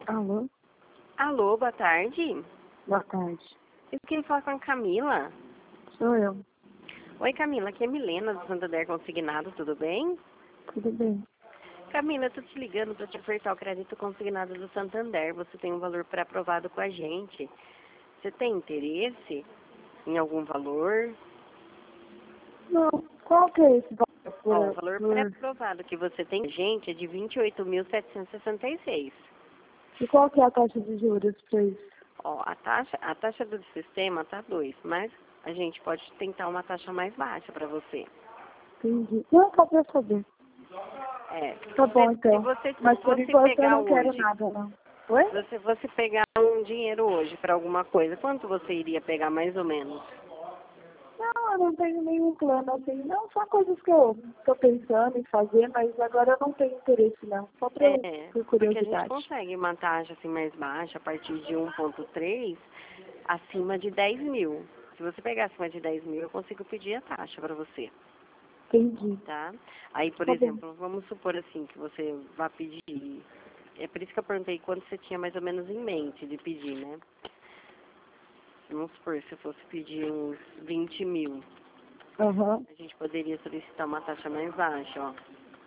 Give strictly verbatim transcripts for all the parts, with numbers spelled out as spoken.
Alô? Alô, boa tarde. Boa tarde. Eu queria falar com a Camila. Sou eu. Oi, Camila, aqui é Milena do Santander Consignado, tudo bem? Tudo bem? Camila, eu tô te ligando para te ofertar o crédito consignado do Santander. Você tem um valor pré-aprovado com a gente. Você tem interesse em algum valor? Não. Qual que é esse valor Ó, o por... valor por... pré-aprovado que você tem com a gente é de vinte e oito mil setecentos e sessenta e seis. E qual que é a taxa de juros para isso? Ó, a taxa, a taxa do sistema tá dois, mas a gente pode tentar uma taxa mais baixa para você. Entendi. Não, só pra saber. É, Tá bom, se, se então. você Mas por fosse enquanto eu pegar não quero hoje, nada, não. Oi? se você fosse pegar um dinheiro hoje para alguma coisa, quanto você iria pegar mais ou menos? Não, eu não tenho nenhum plano assim. Não, só coisas que eu tô pensando em fazer, mas agora eu não tenho interesse, não. Só pra, É, por porque a gente curiosidade. consegue uma taxa assim mais baixa a partir de um ponto três acima de dez mil. Se você pegar acima de dez mil, eu consigo pedir a taxa para você, Entendi. tá? Aí, por Tá bom. exemplo, vamos supor assim que você vá pedir. É por isso que eu perguntei quanto você tinha mais ou menos em mente de pedir, né? Vamos supor, se eu fosse pedir uns vinte mil, Aham. a gente poderia solicitar uma taxa mais baixa, ó.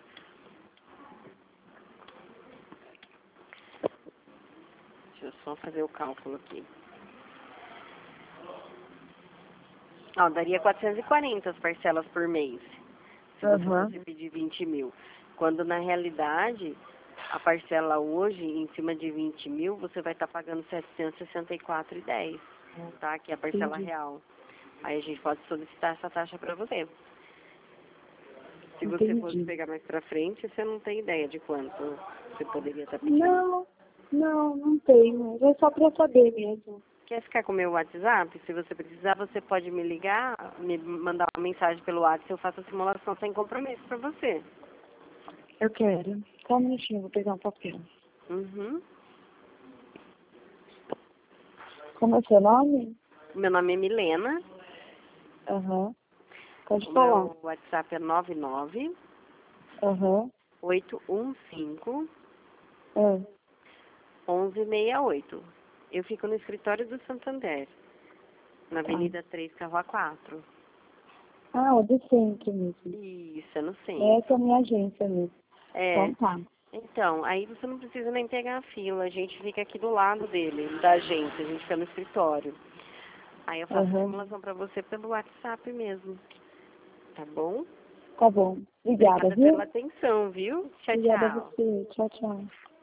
Deixa eu só fazer o cálculo aqui. Ó, daria quatrocentos e quarenta as parcelas por mês, se você Aham. fosse pedir vinte mil. Quando, na realidade, a parcela hoje, em cima de vinte mil, você vai estar pagando setecentos e sessenta e quatro reais e dez centavos, tá? Que é a parcela Entendi. real. Aí a gente pode solicitar essa taxa para você. Se você fosse Entendi. pegar mais pra frente, você não tem ideia de quanto você poderia estar pedindo. Não, não, não tenho. É só pra saber mesmo. Quer ficar com o meu WhatsApp? Se você precisar, você pode me ligar, me mandar uma mensagem pelo WhatsApp, eu faço a simulação sem compromisso pra você. Eu quero. Só um minutinho, vou pegar um papel. Uhum. Como é seu nome? Meu nome é Milena, Aham. Pode o falar. meu WhatsApp é nove nove Aham. oito um cinco É. um um seis oito. Eu fico no escritório do Santander, na Tá. Avenida três, Carro quatro. Ah, o do centro mesmo. Isso, é no Essa é centro. a minha agência mesmo. É. Então tá. Então, aí você não precisa nem pegar a fila, a gente fica aqui do lado dele, da agência, a gente fica no escritório. Aí eu faço a Aham. simulação pra você pelo WhatsApp mesmo, tá bom? Tá bom. Obrigada, Obrigada viu? pela atenção, viu? Tchau, Obrigada a tchau. você. Tchau, tchau.